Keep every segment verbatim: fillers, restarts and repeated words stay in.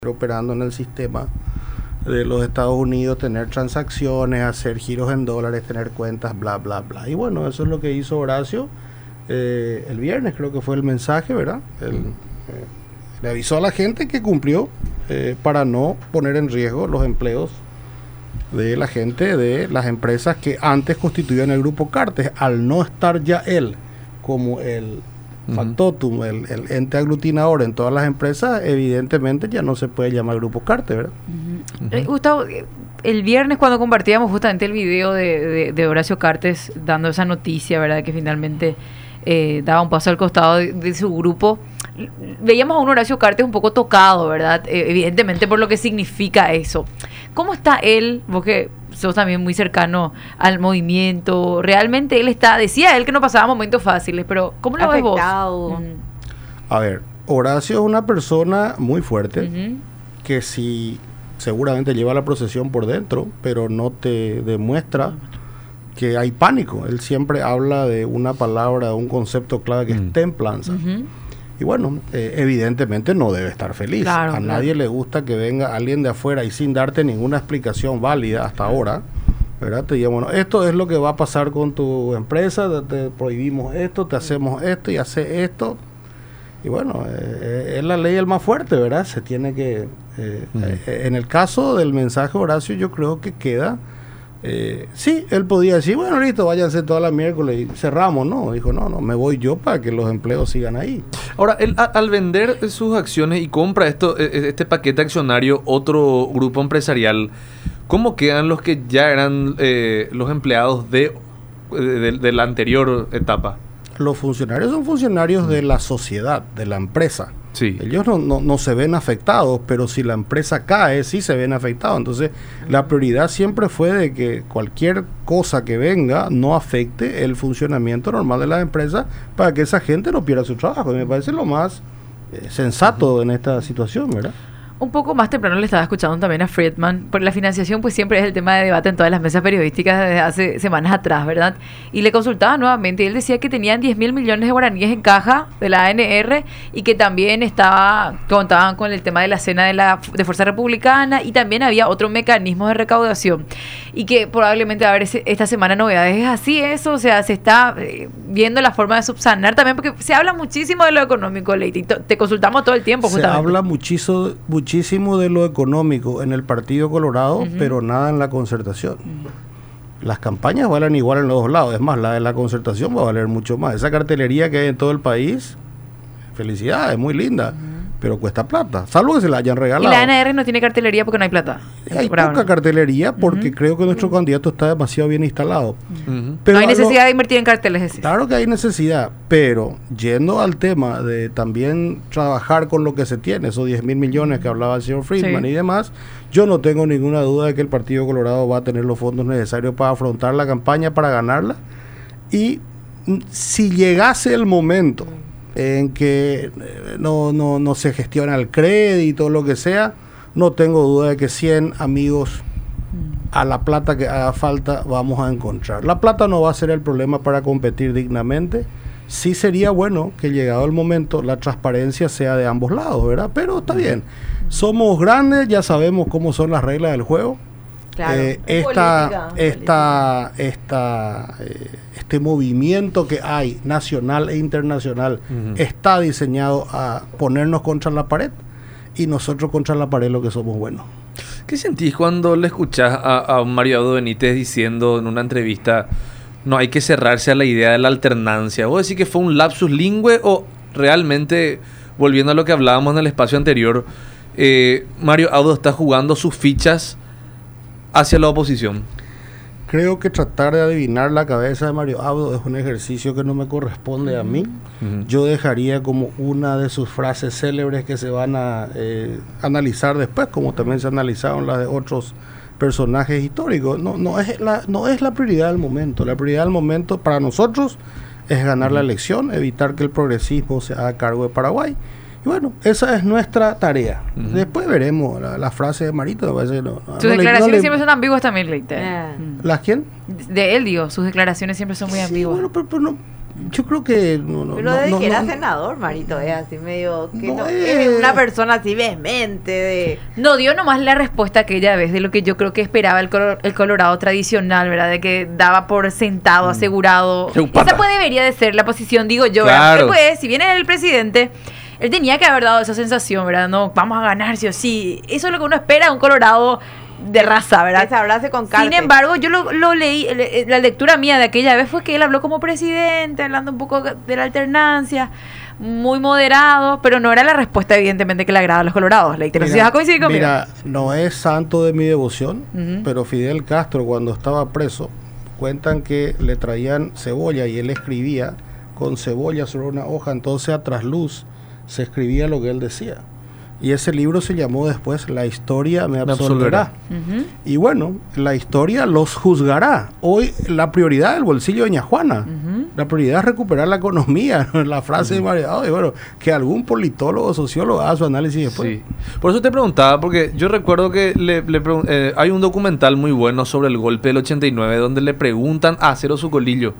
operando en el sistema de los Estados Unidos, tener transacciones, hacer giros en dólares, tener cuentas, bla, bla, bla. Y bueno, eso es lo que hizo Horacio eh, el viernes, creo que fue el mensaje, ¿verdad? El, eh, le avisó a la gente que cumplió eh, para no poner en riesgo los empleos de la gente de las empresas que antes constituían el Grupo Cartes. Al no estar ya él como el factotum, el, el ente aglutinador en todas las empresas, evidentemente ya no se puede llamar Grupo Cartes, ¿verdad? Uh-huh. Uh-huh. Eh, Gustavo, el viernes cuando compartíamos justamente el video de, de, de Horacio Cartes dando esa noticia, ¿verdad? Que finalmente eh, daba un paso al costado de, de su grupo, veíamos a un Horacio Cartes un poco tocado, ¿verdad? Eh, evidentemente por lo que significa eso. ¿Cómo está él? Vos que sos también muy cercano al movimiento. Realmente él está, decía él que no pasaba momentos fáciles, pero ¿cómo lo ves vos? A ver, Horacio es una persona muy fuerte, Uh-huh. que sí seguramente lleva la procesión por dentro, pero no te demuestra que hay pánico. Él siempre habla de una palabra, un concepto clave que uh-huh. es templanza. Uh-huh. Y bueno, eh, evidentemente no debe estar feliz. Claro, a claro. nadie le gusta que venga alguien de afuera y sin darte ninguna explicación válida hasta ahora, ¿verdad? Te diga, bueno, esto es lo que va a pasar con tu empresa, te, te prohibimos esto, te hacemos esto y hace esto. Y bueno, eh, es la ley el más fuerte, ¿verdad? Se tiene que... Eh, uh-huh. eh, en el caso del mensaje Horacio, yo creo que queda... Eh, sí, él podía decir, bueno, listo, váyanse toda la miércoles y cerramos, ¿no? Dijo, no, no, me voy yo para que los empleos sigan ahí. Ahora, él a, al vender sus acciones y compra esto, este paquete accionario, otro grupo empresarial, ¿cómo quedan los que ya eran eh, los empleados de, de, de la anterior etapa? Los funcionarios son funcionarios de la sociedad, de la empresa. Sí. Ellos no, no, no se ven afectados, pero si la empresa cae, sí se ven afectados. Entonces, la prioridad siempre fue de que cualquier cosa que venga no afecte el funcionamiento normal de la empresa para que esa gente no pierda su trabajo. Y me parece lo más eh, sensato uh-huh. en esta situación, ¿verdad? Un poco más temprano le estaba escuchando también a Friedman, porque la financiación pues siempre es el tema de debate en todas las mesas periodísticas desde hace semanas atrás, ¿verdad? Y le consultaba nuevamente y él decía que tenían diez mil millones de guaraníes en caja de la A N R y que también estaba contaban con el tema de la cena de la de Fuerza Republicana y también había otro mecanismo de recaudación y que probablemente va a haber ese, esta semana novedades. ¿Es así eso? O sea, se está eh, viendo la forma de subsanar también, porque se habla muchísimo de lo económico, Leite, y to, te consultamos todo el tiempo justamente. Se habla muchísimo, muchísimo muchísimo de lo económico en el Partido Colorado, uh-huh. pero nada en la concertación. Uh-huh. Las campañas valen igual en los dos lados, es más, la de la concertación va a valer mucho más. Esa cartelería que hay en todo el país, felicidades, muy linda, uh-huh. pero cuesta plata, salvo que se la hayan regalado. Y la A N R no tiene cartelería porque no hay plata. Hay poca ahora. cartelería porque uh-huh. creo que nuestro uh-huh. candidato está demasiado bien instalado. Uh-huh. Pero no hay necesidad lo, de invertir en carteles. Decir. Claro que hay necesidad, pero yendo al tema de también trabajar con lo que se tiene, esos diez mil millones que hablaba el señor Friedman sí. y demás, yo no tengo ninguna duda de que el Partido Colorado va a tener los fondos necesarios para afrontar la campaña, para ganarla. Y si llegase el momento en que no, no, no se gestiona el crédito o lo que sea, no tengo duda de que cien amigos a la plata que haga falta vamos a encontrar. La plata no va a ser el problema para competir dignamente. Sí sería bueno que llegado el momento la transparencia sea de ambos lados, ¿verdad? Pero está bien. Somos grandes, ya sabemos cómo son las reglas del juego. Claro, eh, esta, esta, esta, eh, este movimiento que hay nacional e internacional uh-huh. está diseñado a ponernos contra la pared y nosotros contra la pared lo que somos buenos. ¿Qué sentís cuando le escuchás a, a Mario Abdo Benítez diciendo en una entrevista no hay que cerrarse a la idea de la alternancia? ¿Vos decís que fue un lapsus lingüe o realmente, volviendo a lo que hablábamos en el espacio anterior, eh, Mario Abdo está jugando sus fichas hacia la oposición? Creo que tratar de adivinar la cabeza de Mario Abdo es un ejercicio que no me corresponde a mí. Uh-huh. Yo dejaría como una de sus frases célebres que se van a eh, analizar después, como también se analizaron las de otros personajes históricos. No, no, es la, no es la prioridad del momento. La prioridad del momento para nosotros es ganar uh-huh. la elección, evitar que el progresismo se haga cargo de Paraguay. Y bueno, esa es nuestra tarea. Uh-huh. Después veremos la, la frase de Marito. Me parece, no, no, sus no declaraciones le, no siempre le... son ambiguas también, Leite. Yeah. ¿Las quién? De él, digo, sus declaraciones siempre son muy sí, ambiguas. Bueno, pero, pero no, Yo creo que... No, no, Pero no, desde no, que era no, senador, Marito, es así medio... que No no, es- es una persona así vehemente de... No dio nomás la respuesta aquella vez de lo que yo creo que esperaba el, colo- el Colorado tradicional, ¿verdad? De que daba por sentado, asegurado. Cheupata. Esa pues debería de ser la posición, digo yo, ¿verdad? Claro. Porque pues, si viene el presidente, él tenía que haber dado esa sensación, ¿verdad? No, vamos a ganar sí o sí. Eso es lo que uno espera de un Colorado de raza, ¿verdad? Que se abrace con Carpe. Sin embargo, yo lo, lo leí, le- la lectura mía de aquella vez fue que él habló como presidente, hablando un poco de la alternancia, muy moderado, pero no era la respuesta evidentemente que le agrada a los colorados. Leite, no sé si vas a coincidir conmigo. mira, no es santo de mi devoción, Ujú. pero Fidel Castro cuando estaba preso, cuentan que le traían cebolla y él escribía con cebolla sobre una hoja, entonces a trasluz se escribía lo que él decía. Y ese libro se llamó después La historia me Me absolverá. Ujú. Y bueno, la historia los juzgará. Hoy la prioridad del bolsillo de Doña Juana. Ujú. La prioridad es recuperar la economía. La frase de Mario. Y bueno, que algún politólogo o sociólogo haga su análisis después. Sí. Por eso te preguntaba, porque yo recuerdo que le, le pregun- eh, hay un documental muy bueno sobre el golpe del ochenta y nueve donde le preguntan a Acero Sucolillo,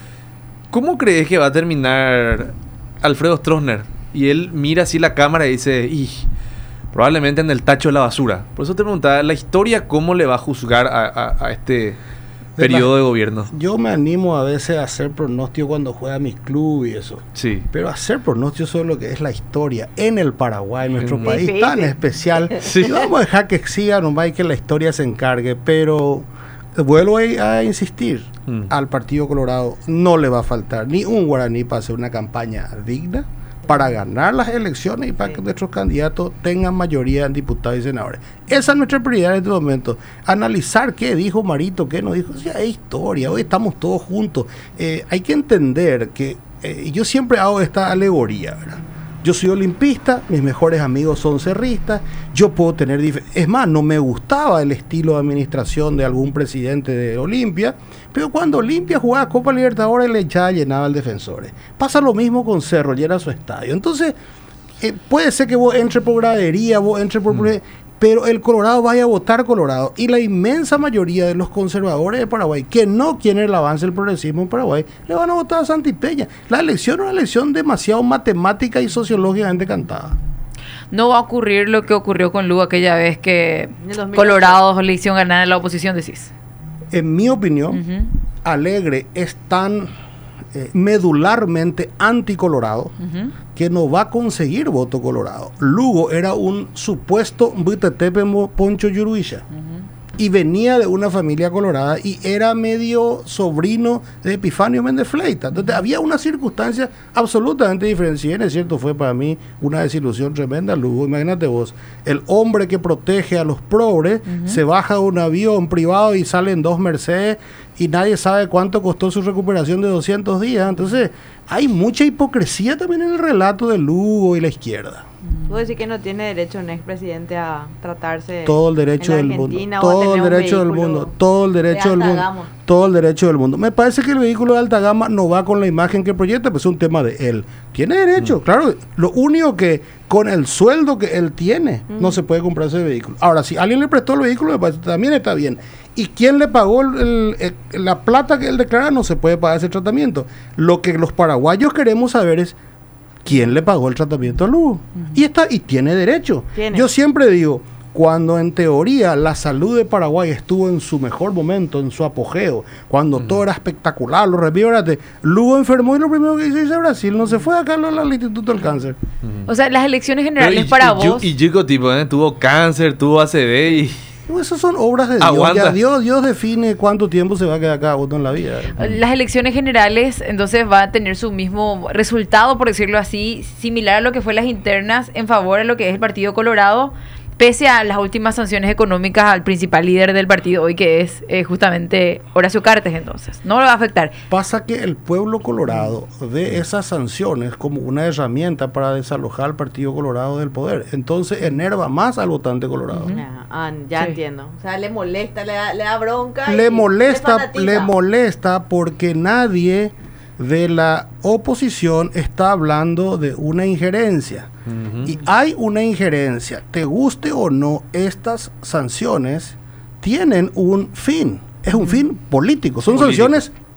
¿cómo crees que va a terminar Alfredo Stroessner? Y él mira así la cámara y dice, "Ih, probablemente en el tacho de la basura". Por eso te preguntaba, ¿la historia cómo le va a juzgar a, a- a este periodo de gobierno? Yo me animo a veces a hacer pronóstico cuando juega mi club y eso. Sí. Pero hacer pronóstico sobre lo que es la historia en el Paraguay, nuestro Mm. país Difícil. tan especial. Sí. Y vamos a dejar que siga nomás y que la historia se encargue. Pero vuelvo a, a insistir, Mm. al Partido Colorado no le va a faltar ni un guaraní para hacer una campaña digna, para ganar las elecciones y para Sí. que nuestros candidatos tengan mayoría en diputados y senadores. Esa es nuestra prioridad en este momento. Analizar qué dijo Marito, qué no dijo. O sea, es historia. Hoy estamos todos juntos. Eh, hay que entender que eh, yo siempre hago esta alegoría, ¿verdad? Yo soy olimpista, mis mejores amigos son cerristas, yo puedo tener... dif- Es más, no me gustaba el estilo de administración de algún presidente de Olimpia, pero cuando Olimpia jugaba Copa Libertadores le echaba, llenaba el Defensores. Pasa lo mismo con Cerro, llena su estadio. Entonces, eh, puede ser que vos entres por gradería, vos entres por... Mm. Pero el Colorado vaya a votar Colorado. Y la inmensa mayoría de los conservadores de Paraguay, que no quieren el avance del progresismo en Paraguay, le van a votar a Santipeña. La elección es una elección demasiado matemática y sociológicamente cantada. No va a ocurrir lo que ocurrió con Lugo aquella vez que En el dos mil ocho. Colorados le hicieron ganar a la oposición, decís. En mi opinión, Ujú, Alegre es tan eh, medularmente anticolorado ujú. que no va a conseguir voto colorado. Lugo era un supuesto Butetepe Mo- Poncho Yuruisha y venía de una familia colorada y era medio sobrino de Epifanio Méndez Fleita. Entonces había una circunstancia absolutamente diferente. Si bien es cierto, fue para mí una desilusión tremenda Lugo. Imagínate vos, el hombre que protege a los progres se baja de un avión privado y salen dos Mercedes y nadie sabe cuánto costó su recuperación de doscientos días. Entonces hay mucha hipocresía también en el relato de Lugo y la izquierda. ¿Puedo decir que no tiene derecho un expresidente a tratarse Todo el derecho en del mundo, Argentina o a todo el tener un derecho del vehículo mundo, todo el derecho de del alta mundo, gama? todo el derecho del mundo. Me parece que el vehículo de alta gama no va con la imagen que proyecta, pues es un tema de él. Tiene derecho, claro. Lo único que con el sueldo que él tiene no se puede comprar ese vehículo. Ahora, si alguien le prestó el vehículo, me parece que también está bien. ¿Y quién le pagó el- el- el- la plata que él declara? No se puede pagar ese tratamiento. Lo que los paraguayos queremos saber es quién le pagó el tratamiento a Lugo. Y está y tiene derecho. Tiene. Yo siempre digo, cuando en teoría la salud de Paraguay estuvo en su mejor momento, en su apogeo, cuando todo era espectacular, lo repito, Lugo enfermó y lo primero que hizo es irse a Brasil, no se fue acá al, al Instituto del Cáncer. O sea, las elecciones Pero generales y, para y, vos... y Chico, tipo, ¿eh? Tuvo cáncer, tuvo A C V y... Pues esas son obras de Dios. Aguanta. Ya Dios, Dios define cuánto tiempo se va a quedar cada uno en la vida. Las elecciones generales, entonces, va a tener su mismo resultado, por decirlo así, similar a lo que fue las internas en favor de lo que es el Partido Colorado, pese a las últimas sanciones económicas al principal líder del partido hoy, que es eh, justamente Horacio Cartes, entonces. No lo va a afectar. Pasa que el pueblo colorado ve esas sanciones como una herramienta para desalojar al Partido Colorado del poder. Entonces enerva más al votante colorado. Ah, ah, ya Sí. entiendo. O sea, le molesta, le da, le da bronca. Le y molesta, se fanatiza. le molesta porque nadie de la oposición está hablando de una injerencia. Ujú. Y hay una injerencia, te guste o no, estas sanciones tienen un fin, es un fin político, son Político. sanciones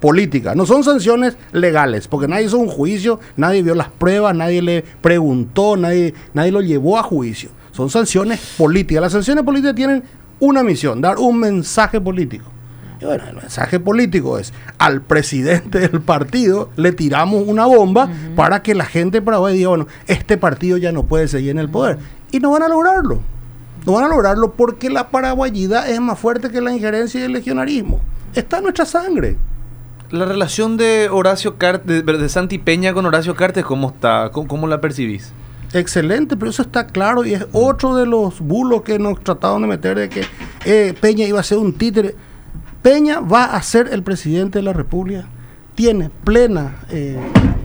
políticas, no son sanciones legales, porque nadie hizo un juicio, nadie vio las pruebas, nadie le preguntó, nadie, nadie lo llevó a juicio. Son sanciones políticas. Las sanciones políticas tienen una misión, dar un mensaje político. Y bueno, el mensaje político es, al presidente del partido le tiramos una bomba uh-huh. para que la gente de Paraguay diga, bueno, este partido ya no puede seguir en el poder. Y no van a lograrlo. No van a lograrlo porque la paraguayidad es más fuerte que la injerencia y el legionarismo. Está en nuestra sangre. La relación de Horacio Cartes, de, de Santi Peña con Horacio Cartes, ¿cómo está? ¿Cómo, cómo la percibís? Excelente, pero eso está claro y es otro de los bulos que nos trataron de meter de que eh, Peña iba a ser un títere. Peña va a ser el presidente de la República. Tiene plena, eh,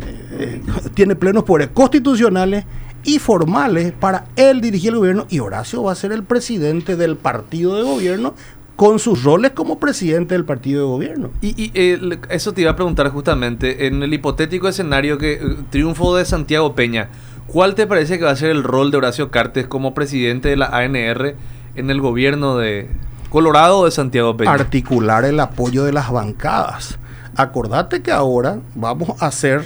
eh, tiene plenos poderes constitucionales y formales para él dirigir el gobierno, y Horacio va a ser el presidente del partido de gobierno con sus roles como presidente del partido de gobierno. Y, y eh, eso te iba a preguntar justamente, en el hipotético escenario que eh, triunfo de Santiago Peña, ¿cuál te parece que va a ser el rol de Horacio Cartes como presidente de la A N R en el gobierno de Colorado de Santiago Peña? Articular el apoyo de las bancadas. Acordate que ahora vamos a ser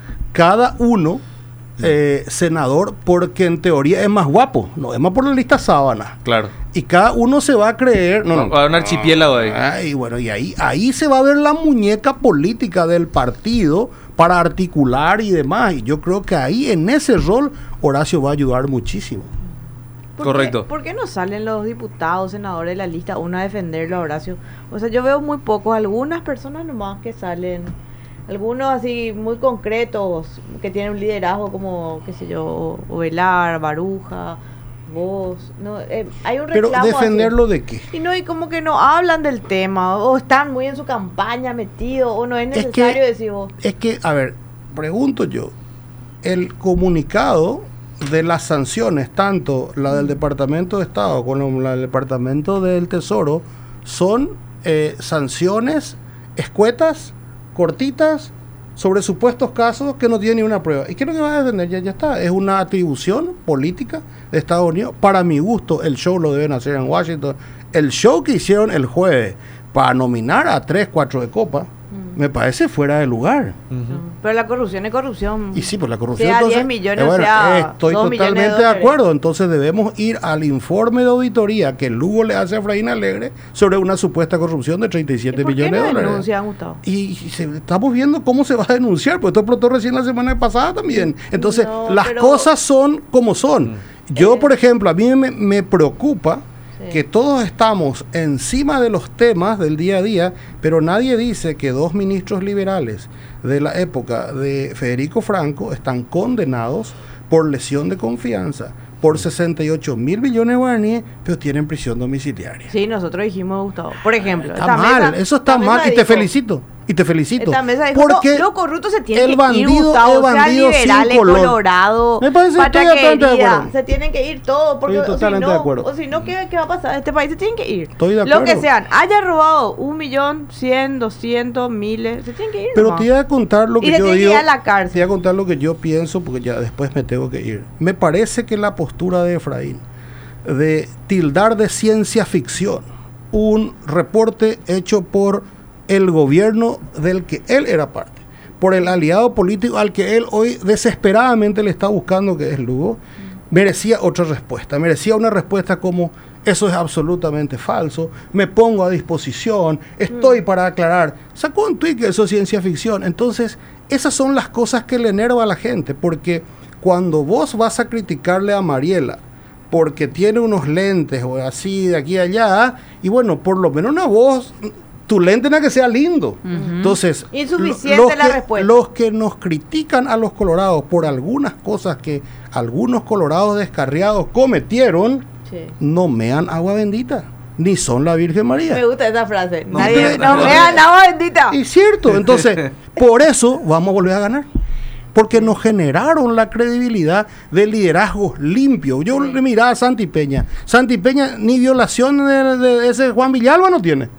cada uno Eh, senador porque en teoría es más guapo, no es más por la lista sábana. Claro. Y cada uno se va a creer, no, no, va a un archipiélago ahí. Ay, bueno, y ahí, ahí se va a ver la muñeca política del partido para articular y demás. Y yo creo que ahí en ese rol Horacio va a ayudar muchísimo. ¿Por Correcto. Qué, ¿Por qué no salen los diputados, senadores de la lista uno a defenderlo a Horacio? O sea, yo veo muy pocos, algunas personas nomás que salen. Algunos así muy concretos, que tienen un liderazgo como, qué sé yo, Ovelar, Baruja, vos. No, eh, hay un reclamo. Pero defenderlo así. ¿De qué? Y no, y como que no hablan del tema, o están muy en su campaña metidos, o no es necesario es que, decir vos. Es que, a ver, pregunto yo, el comunicado de las sanciones, tanto la del Departamento de Estado como la del Departamento del Tesoro, son eh, sanciones escuetas, cortitas, sobre supuestos casos que no tienen ni una prueba. ¿Y qué es lo que va a defender? Ya, ya está. Es una atribución política de Estados Unidos. Para mi gusto, el show lo deben hacer en Washington. El show que hicieron el jueves para nominar a tres, cuatro de copa, mm. me parece fuera de lugar. Uh-huh. Pero la corrupción es corrupción. Y sí, pues la corrupción... Sea entonces, diez millones, eh, bueno, sea estoy dos totalmente millones de, de acuerdo. Entonces debemos ir al informe de auditoría que Lugo le hace a Efraín Alegre sobre una supuesta corrupción de treinta y siete millones de dólares. Denuncian, Gustavo? Y, y se, estamos viendo cómo se va a denunciar, pues esto explotó recién la semana pasada también. Entonces, no, las pero... cosas son como son. Yo, eh... por ejemplo, a mí me, me preocupa sí. que todos estamos encima de los temas del día a día, pero nadie dice que dos ministros liberales de la época de Federico Franco están condenados por lesión de confianza por sesenta y ocho mil millones de guaraníes, pero tienen prisión domiciliaria. Sí, nosotros dijimos, Gustavo. Por ejemplo, está mal, mesa, eso está mal y te dijo, felicito. Y te felicito. Dijo, porque los corruptos se tienen el que bandido, ir, Gustavo, el bandido sea liberal, sin color. Colorado, me parece que estoy totalmente de acuerdo. Se tienen que ir todos, porque estoy totalmente o si no, de acuerdo. o si no ¿qué, ¿qué va a pasar? Este país se tienen que ir. Estoy de acuerdo. Lo que sean, haya robado un millón, cien, doscientos, miles, se tienen que ir. Pero ¿no? te voy a contar lo que y yo digo. Que ir a la cárcel. Te voy a contar lo que yo pienso, porque ya después me tengo que ir. Me parece que la postura de Efraín de tildar de ciencia ficción un reporte hecho por el gobierno del que él era parte, por el aliado político al que él hoy desesperadamente le está buscando, que es Lugo, merecía otra respuesta, merecía una respuesta como: eso es absolutamente falso, me pongo a disposición, estoy mm. para aclarar. Sacó un tuit que eso es ciencia ficción. Entonces, esas son las cosas que le enerva a la gente, porque cuando vos vas a criticarle a Mariela porque tiene unos lentes o así de aquí a allá, y bueno, por lo menos una voz, tu lente no que sea lindo. Uh-huh. Entonces, insuficiente los la que, respuesta. Los que nos critican a los colorados por algunas cosas que algunos colorados descarriados cometieron, sí. no mean agua bendita, ni son la Virgen María. Me gusta esa frase. No, Nadie no mean agua bendita. Y cierto, entonces, por eso vamos a volver a ganar. Porque nos generaron la credibilidad de liderazgos limpios. Yo le miraba a Santi Peña. Santi Peña ni violación de, de ese Juan Villalba no tiene.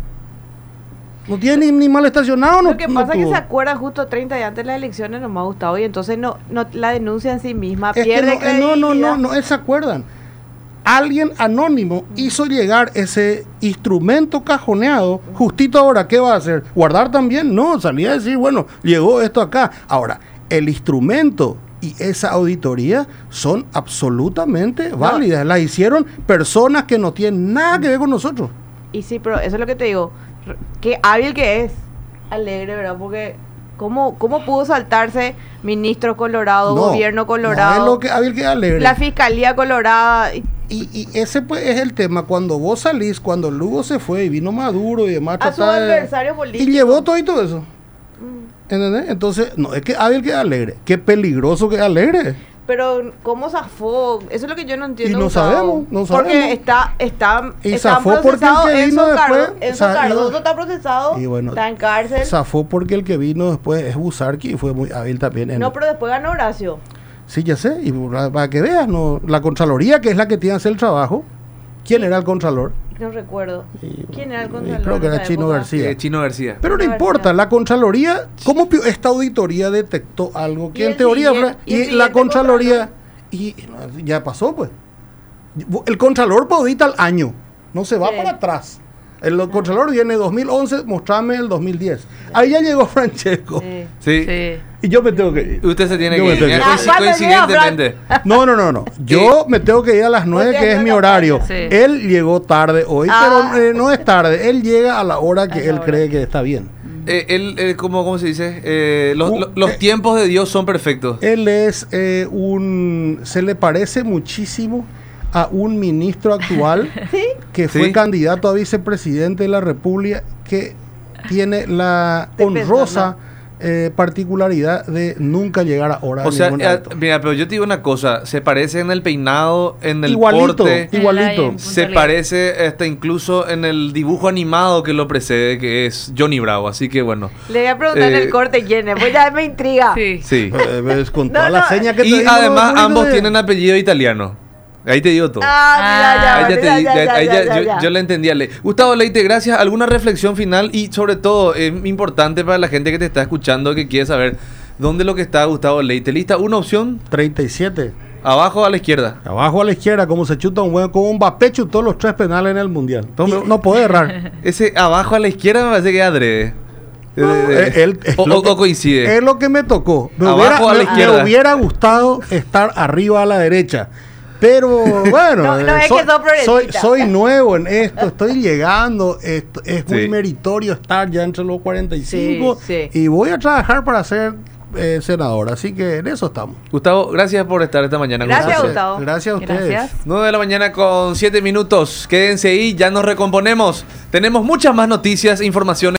No tiene ni, ni mal estacionado. Lo no, que no pasa es tuvo. que se acuerda justo treinta días antes de las elecciones, no me ha gustado. Y entonces no, no la denuncia en sí misma es pierde que no, credibilidad. No, no, no, no, no, se acuerdan. alguien anónimo hizo llegar ese instrumento cajoneado. Justito ahora, ¿qué va a hacer? ¿Guardar también? No, salía a decir, bueno, llegó esto acá. Ahora, el instrumento y esa auditoría son absolutamente no. válidas. Las hicieron personas que no tienen nada que ver con nosotros. Y sí, pero eso es lo que te digo. Qué hábil que es Alegre, ¿verdad? Porque ¿cómo, cómo pudo saltarse ministro colorado, no, gobierno colorado? No es lo que hábil que es Alegre. La fiscalía colorada. Y, y ese pues es el tema. Cuando vos salís, cuando Lugo se fue y vino Maduro y demás. A su adversario de, político. Y llevó todo y todo eso. ¿Entendés? Entonces, no es que hábil que Alegre, qué peligroso que Alegre. Pero, ¿cómo zafó? Eso es lo que yo no entiendo. Y no Gustavo. sabemos, no sabemos. Porque está, está, y está zafó porque el que vino después. Enzo Cardoso está procesado, y bueno, está en cárcel. Zafó porque el que vino después es Busarqui y fue muy hábil también. En no, pero después ganó Horacio. Sí, ya sé. Y para que veas, no, la Contraloría, que es la que tiene que hacer el trabajo. ¿Quién era el Contralor? No recuerdo. Y, ¿Quién era el Contralor? Creo que era Chino García. Eh, Chino García. Pero Chino no importa, García. la Contraloría, ¿cómo esta auditoría detectó algo que Y en el teoría siguiente- y, y el la siguiente Contraloría y no, ya pasó pues. El Contralor audita al año, no se va Sí. para atrás. El Contralor viene dos mil once, mostrame el dos mil diez. Ahí ya llegó Francesco. Sí. Sí. Sí. Y yo me tengo que ir. Usted se tiene Yo que me ir. tengo que ir. Coinci- Ah, ¿cuándo llega, Coincidentemente. No, no, no, no. Yo me tengo que ir a las nueve, Usted que es no mi lo horario. puede. Sí. Él llegó tarde hoy, Ah. pero eh, no es tarde. Él llega a la hora que A la él hora. cree que está bien. Eh, él, eh, ¿cómo, ¿Cómo se dice? Eh, los Uh, lo- los eh. tiempos de Dios son perfectos. Él es eh, un... Se le parece muchísimo a un ministro actual que fue Sí. candidato a vicepresidente de la República, que tiene la Estoy honrosa eh, particularidad de nunca llegar a hora. O sea, ningún eh, acto. mira, pero yo te digo una cosa, se parece en el peinado, en el Igualito, porte, igualito. En se puntualidad. parece hasta incluso en el dibujo animado que lo precede, que es Johnny Bravo, así que bueno. Le voy a preguntar en Eh, el corte quién es, pues ya me intriga. Sí. Sí. Eh, ves, con No, toda la no, seña que te Y digo, además no, no, ambos no, tienen apellido italiano. Ahí te digo todo. Ah, mira, ya, Ahí ya te mira, di- ya, ya- ya, ahí ya, ya- ya, yo, ya. yo la entendía. Le- Gustavo Leite, gracias. ¿Alguna reflexión final? Y sobre todo, es importante para la gente que te está escuchando, que quiere saber dónde es lo que está Gustavo Leite. ¿Lista? Una opción, treinta y siete. abajo a la izquierda. Abajo a la izquierda, como se chuta un buen, como un Mbappé chutó los tres penales en el Mundial. No, no puede errar. Ese abajo a la izquierda me parece que es adrede. Eh, Eh, él- es o, lo o- que- o coincide. Es lo que me tocó. Me, Abajo hubiera, a la me- me izquierda. hubiera gustado estar arriba a la derecha. Pero bueno, No, no eh, es soy, que sos progresista. soy, soy nuevo en esto, estoy llegando, esto, es muy Sí. meritorio estar ya entre los cuarenta y cinco Sí, sí. y voy a trabajar para ser eh, senador, así que en eso estamos. Gustavo, gracias por estar esta mañana con Gracias, nosotros. Gustavo. Gracias a ustedes. Gracias. nueve de la mañana con siete minutos. Quédense ahí, ya nos recomponemos. Tenemos muchas más noticias, informaciones.